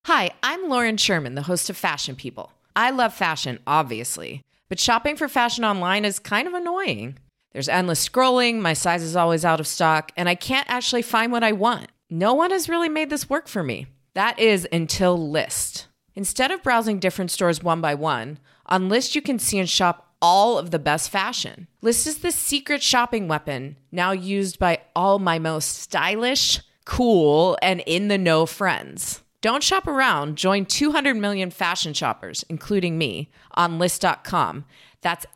Hi, I'm Lauren Sherman, the host of Fashion People. I love fashion, obviously, but shopping for fashion online is kind of annoying. There's endless scrolling, my size is always out of stock, and I can't actually find what I want. No one has really made this work for me. That is until Lyst. Instead of browsing different stores one by one, on Lyst you can see and shop all of the best fashion. Lyst is the secret shopping weapon, now used by all my most stylish, cool, and in-the-know friends. Don't shop around. Join 200 million fashion shoppers, including me, on Lyst.com. That's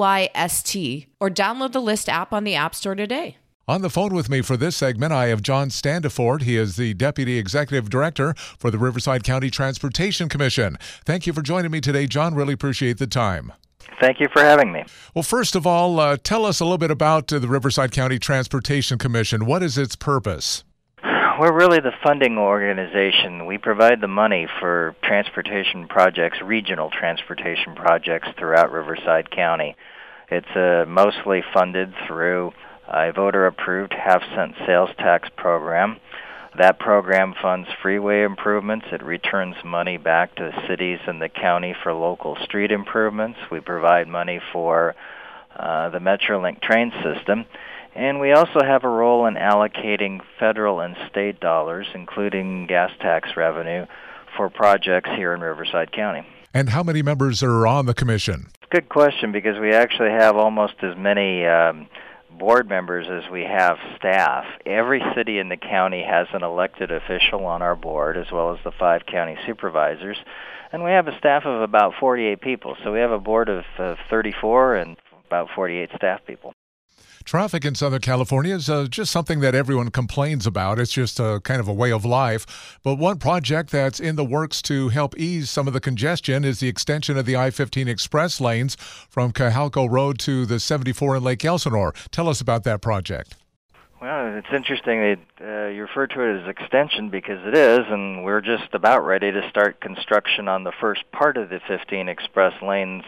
Lyst, or download the Lyst app on the App Store today. On the phone with me for this segment, I have John Standiford. He is the Deputy Executive Director for the Riverside County Transportation Commission. Thank you for joining me today, John. Really appreciate the time. Thank you for having me. Well, first of all, tell us a little bit about the Riverside County Transportation Commission. What is its purpose? We're really the funding organization. We provide the money for transportation projects, regional transportation projects throughout Riverside County. It's mostly funded through a voter-approved half-cent sales tax program. That program funds freeway improvements. It returns money back to the cities and the county for local street improvements. We provide money for the Metrolink train system. And we also have a role in allocating federal and state dollars, including gas tax revenue, for projects here in Riverside County. And how many members are on the commission? Good question, because we actually have almost as many board members as we have staff. Every city in the county has an elected official on our board, as well as the 5 county supervisors. And we have a staff of about 48 people. So we have a board of 34 and about 48 staff people. Traffic in Southern California is just something that everyone complains about. It's just a kind of a way of life. But one project that's in the works to help ease some of the congestion is the extension of the I-15 express lanes from Cajalco Road to the 74 in Lake Elsinore. Tell us about that project. Well, it's interesting that you refer to it as extension because it is, and we're just about ready to start construction on the first part of the 15 express lanes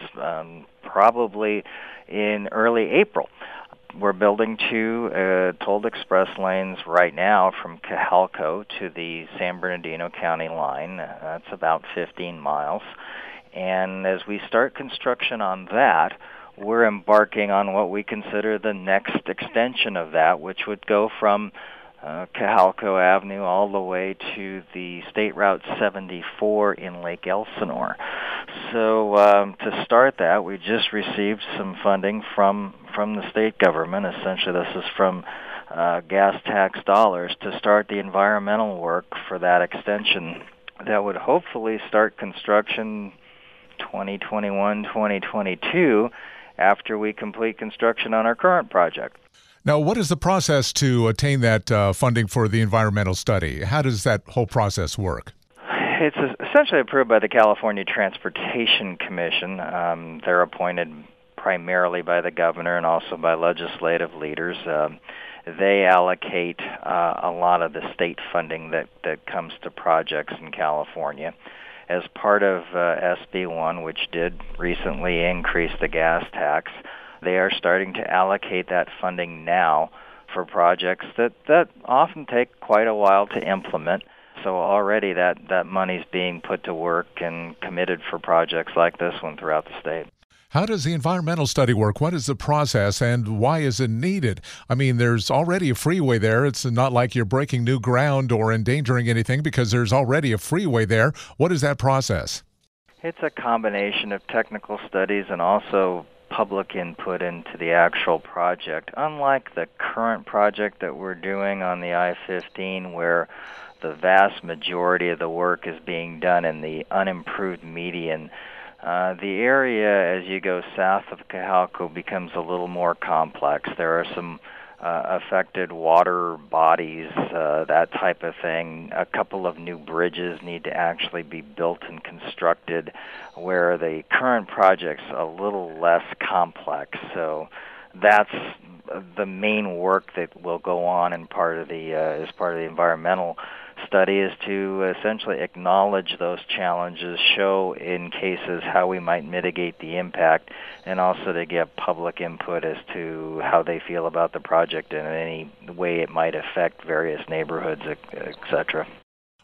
probably in early April. We're building 2 tolled express lanes right now from Cajalco to the San Bernardino County line. That's about 15 miles. And as we start construction on that, we're embarking on what we consider the next extension of that, which would go from Cajalco Avenue all the way to the State Route 74 in Lake Elsinore. So to start that, we just received some funding from the state government. Essentially, this is from gas tax dollars to start the environmental work for that extension that would hopefully start construction 2021, 2022 after we complete construction on our current project. Now, what is the process to attain that funding for the environmental study? How does that whole process work? It's essentially approved by the California Transportation Commission. They're appointed primarily by the governor and also by legislative leaders. They allocate a lot of the state funding that comes to projects in California. As part of SB1, which did recently increase the gas tax, they are starting to allocate that funding now for projects that often take quite a while to implement. So already that money's being put to work and committed for projects like this one throughout the state. How does the environmental study work? What is the process and why is it needed? I mean, there's already a freeway there. It's not like you're breaking new ground or endangering anything because there's already a freeway there. What is that process? It's a combination of technical studies and also public input into the actual project. Unlike the current project that we're doing on the I-15, where the vast majority of the work is being done in the unimproved median, the area as you go south of Cajalco becomes a little more complex. There are some affected water bodies, that type of thing. A couple of new bridges need to actually be built and constructed, where the current project's a little less complex. So that's the main work that will go on in part of the as part of the environmental study, is to essentially acknowledge those challenges, show in cases how we might mitigate the impact, and also to get public input as to how they feel about the project and any way it might affect various neighborhoods, etc.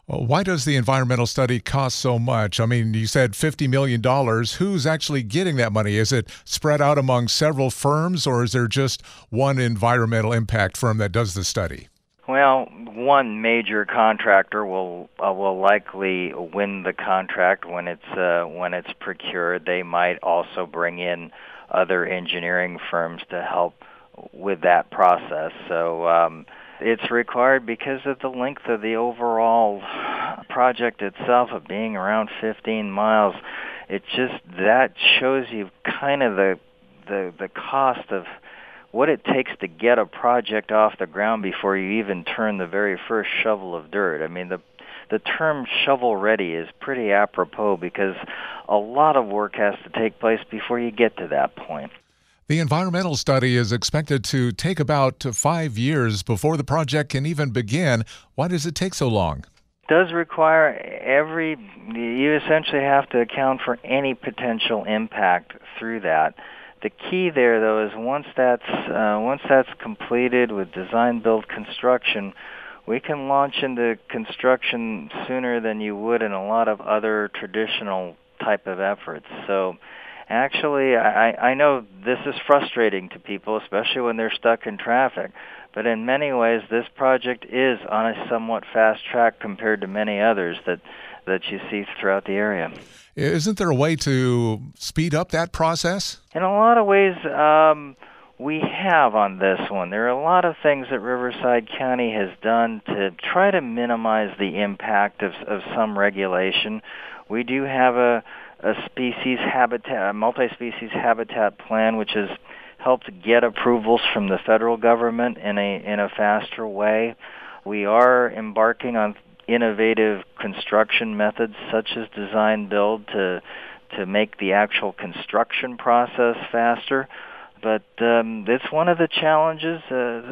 Well, why does the environmental study cost so much? I mean, you said $50 million. Who's actually getting that money? Is it spread out among several firms, or is there just one environmental impact firm that does the study? Well, one major contractor will likely win the contract when it's procured. They might also bring in other engineering firms to help with that process. So it's required because of the length of the overall project itself of being around 15 miles. It just that shows you kind of the cost of what it takes to get a project off the ground before you even turn the very first shovel of dirt. I mean, the term shovel ready is pretty apropos because a lot of work has to take place before you get to that point. The environmental study is expected to take about 5 years before the project can even begin. Why does it take so long? Does require you essentially have to account for any potential impact through that. The key there, though, is once that's completed with design, build, construction, we can launch into construction sooner than you would in a lot of other traditional type of efforts. So actually, I know this is frustrating to people, especially when they're stuck in traffic, but in many ways, this project is on a somewhat fast track compared to many others that you see throughout the area. Isn't there a way to speed up that process? In a lot of ways, we have on this one. There are a lot of things that Riverside County has done to try to minimize the impact of some regulation. We do have a multi-species habitat plan, which has helped get approvals from the federal government in a faster way. We are embarking on innovative construction methods such as design build to make the actual construction process faster. But it's one of the challenges,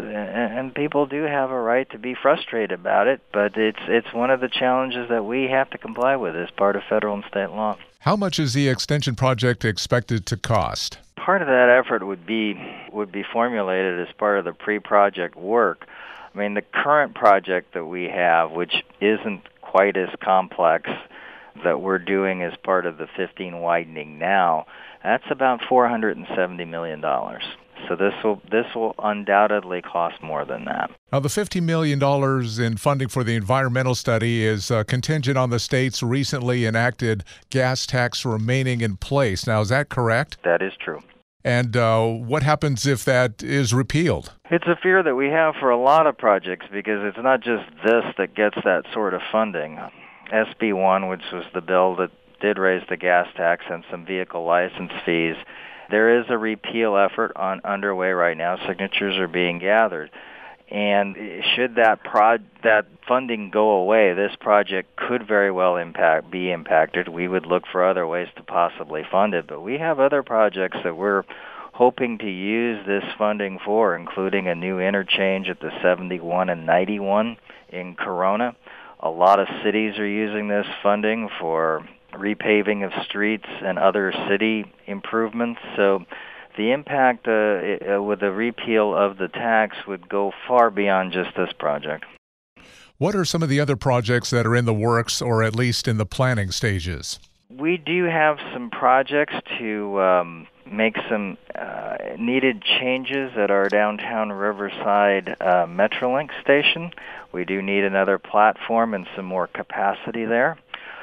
and people do have a right to be frustrated about it, but it's one of the challenges that we have to comply with as part of federal and state law. How much is the extension project expected to cost? Part of that effort would be formulated as part of the pre-project work. I mean, the current project that we have, which isn't quite as complex, that we're doing as part of the 15 widening now, that's about $470 million. So this will undoubtedly cost more than that. Now, the $50 million in funding for the environmental study is contingent on the state's recently enacted gas tax remaining in place. Now, is that correct? That is true. And what happens if that is repealed? It's a fear that we have for a lot of projects because it's not just this that gets that sort of funding. SB 1, which was the bill that did raise the gas tax and some vehicle license fees, there is a repeal effort underway right now. Signatures are being gathered. And should that funding go away, this project could very well be impacted. We would look for other ways to possibly fund it. But we have other projects that we're hoping to use this funding for, including a new interchange at the 71 and 91 in Corona. A lot of cities are using this funding for repaving of streets and other city improvements. So the impact with the repeal of the tax would go far beyond just this project. What are some of the other projects that are in the works or at least in the planning stages? We do have some projects to make some needed changes at our downtown Riverside Metrolink station. We do need another platform and some more capacity there.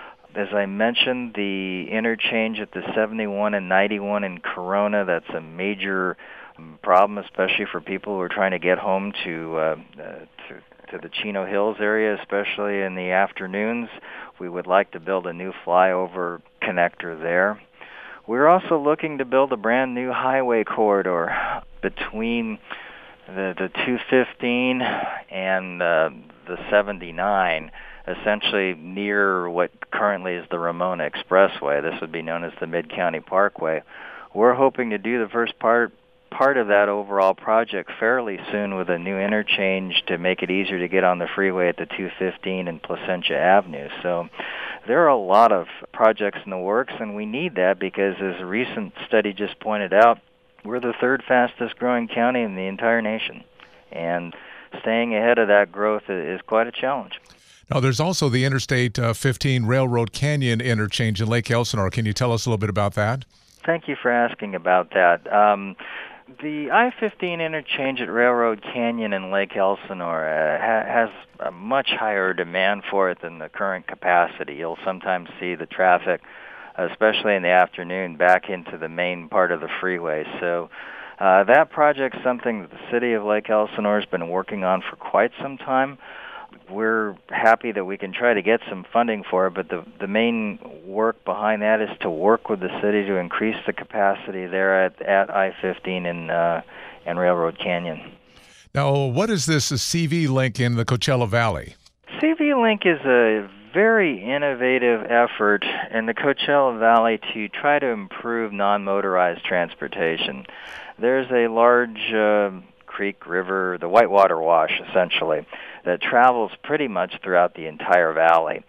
As I mentioned, the interchange at the 71 and 91 in Corona, that's a major problem, especially for people who are trying to get home to the Chino Hills area, especially in the afternoons. We would like to build a new flyover connector there. We're also looking to build a brand new highway corridor between the 215 and the 79, essentially near what currently is the Ramona Expressway. This would be known as the Mid-County Parkway. We're hoping to do the first part of that overall project fairly soon with a new interchange to make it easier to get on the freeway at the 215 and Placentia Avenue. So there are a lot of projects in the works, and we need that because, as a recent study just pointed out, we're the third fastest growing county in the entire nation. And staying ahead of that growth is quite a challenge. Now, there's also the Interstate 15 Railroad Canyon interchange in Lake Elsinore. Can you tell us a little bit about that? Thank you for asking about that. The I-15 interchange at Railroad Canyon in Lake Elsinore has a much higher demand for it than the current capacity. You'll sometimes see the traffic, especially in the afternoon, back into the main part of the freeway. So that project's something that the city of Lake Elsinore has been working on for quite some time. We're happy that we can try to get some funding for it, but the main work behind that is to work with the city to increase the capacity there at I-15 and Railroad Canyon. Now, what is this CV Link in the Coachella Valley? CV Link is a very innovative effort in the Coachella Valley to try to improve non-motorized transportation. There's a large creek, river, the Whitewater Wash, essentially, that travels pretty much throughout the entire valley.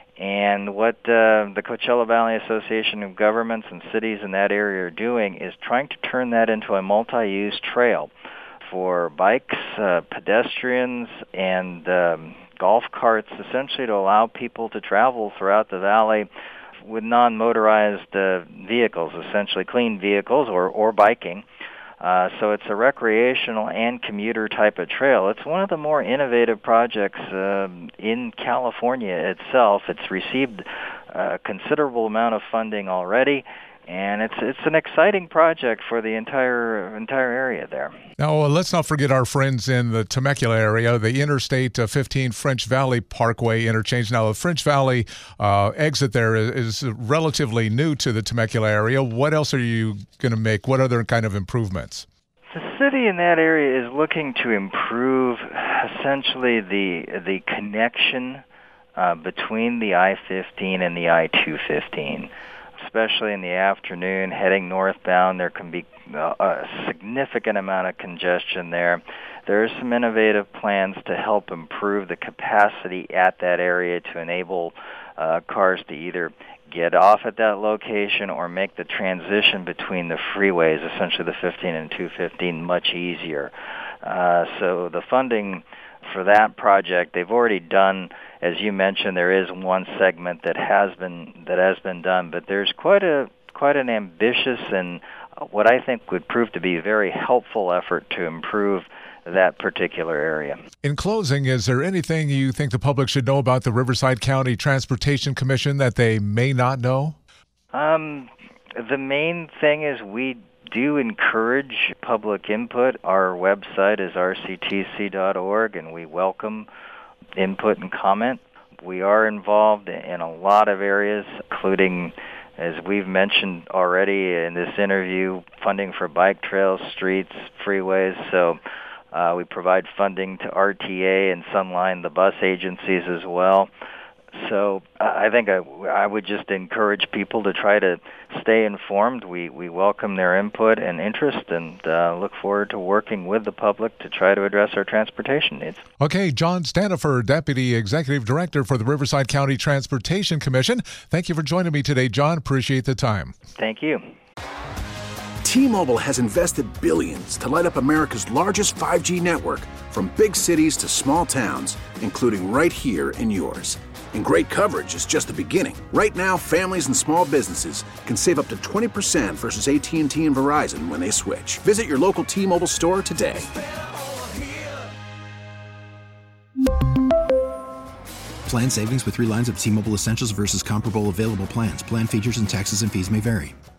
And what the Coachella Valley Association of Governments and cities in that area are doing is trying to turn that into a multi-use trail for bikes, pedestrians, and golf carts, essentially to allow people to travel throughout the valley with non-motorized vehicles, essentially clean vehicles or biking. So it's a recreational and commuter type of trail. It's one of the more innovative projects in California itself. It's received a considerable amount of funding already, and it's an exciting project for the entire area there. Now, let's not forget our friends in the Temecula area, the Interstate 15 French Valley Parkway interchange. Now, the French Valley exit there is relatively new to the Temecula area. What else are you going to make? What other kind of improvements? The city in that area is looking to improve essentially the connection between the I-15 and the I-215. Especially in the afternoon, heading northbound, there can be a significant amount of congestion there. There are some innovative plans to help improve the capacity at that area to enable cars to either get off at that location or make the transition between the freeways, essentially the 15 and 215, much easier. So the funding for that project, they've already done. As you mentioned, there is one segment that has been done, but there's quite an ambitious and what I think would prove to be a very helpful effort to improve that particular area. In closing, is there anything you think the public should know about the Riverside County Transportation Commission that they may not know? The main thing is we do encourage public input. Our website is rctc.org, and we welcome input and comment. We are involved in a lot of areas, including, as we've mentioned already in this interview, funding for bike trails, streets, freeways. So we provide funding to RTA and Sunline, the bus agencies as well. So I think I would just encourage people to try to stay informed. We welcome their input and interest and look forward to working with the public to try to address our transportation needs. Okay, John Stanifer, Deputy Executive Director for the Riverside County Transportation Commission. Thank you for joining me today, John. Appreciate the time. Thank you. T-Mobile has invested billions to light up America's largest 5G network, from big cities to small towns, including right here in yours. And great coverage is just the beginning. Right now, families and small businesses can save up to 20% versus AT&T and Verizon when they switch. Visit your local T-Mobile store today. Plan savings with 3 lines of T-Mobile Essentials versus comparable available plans. Plan features and taxes and fees may vary.